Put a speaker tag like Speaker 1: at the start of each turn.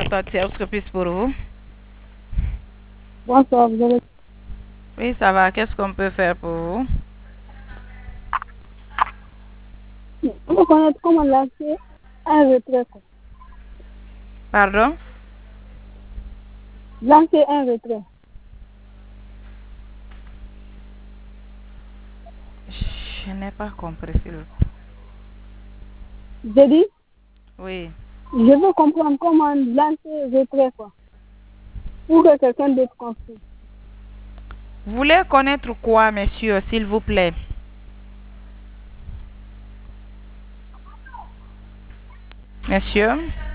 Speaker 1: partie entreprise pour vous.
Speaker 2: Bonsoir, vous allez...
Speaker 1: Oui, ça va. Qu'est-ce qu'on peut faire pour vous?
Speaker 2: Vous connaissez comment lancer un retrait, quoi.
Speaker 1: Pardon?
Speaker 2: Lancer un retrait.
Speaker 1: Je n'ai pas compris, s'il vous plaît.
Speaker 2: J'ai dit,
Speaker 1: Oui.
Speaker 2: je veux comprendre comment lancer un retrait, quoi. Pour que quelqu'un d'autre construise.
Speaker 1: Vous voulez connaître quoi, monsieur, s'il vous plaît? Monsieur?